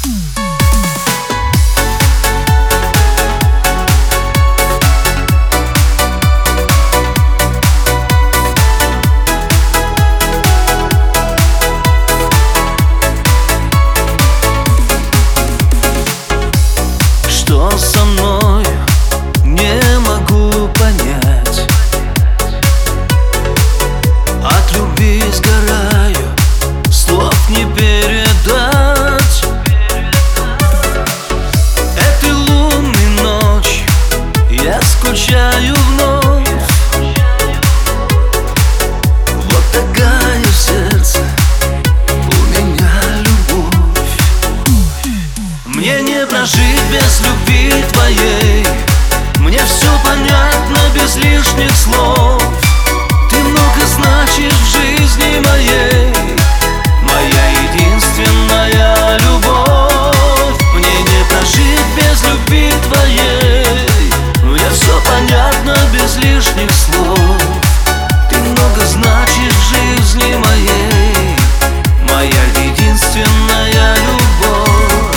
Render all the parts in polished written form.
Что со мной, не могу понять. От любви сгораю, слов не передать. Этой лунной ночью я скучаю вновь. Вот такая в сердце у меня любовь. Мне не прожить без любви твоей. Мне все понятно без лишних слов. Ты много значишь в жизни моей, моя единственная любовь. Мне не прожить без любви твоей. Мне все понятно без лишних слов. Ты много значишь в жизни моей, моя единственная любовь.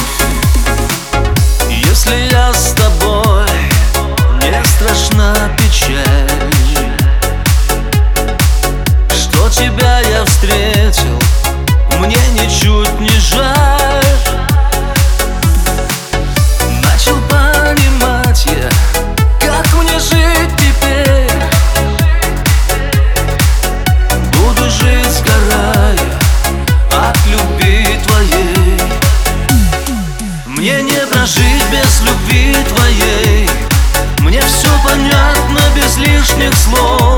Если я с тобой, не страшна печаль. Что тебя я встретил, мне ничуть не жаль. Начал понимать я, как мне жить теперь. Буду жить, сгорая от любви твоей. Мне не прожить без любви твоей. Мне все понятно без лишних слов.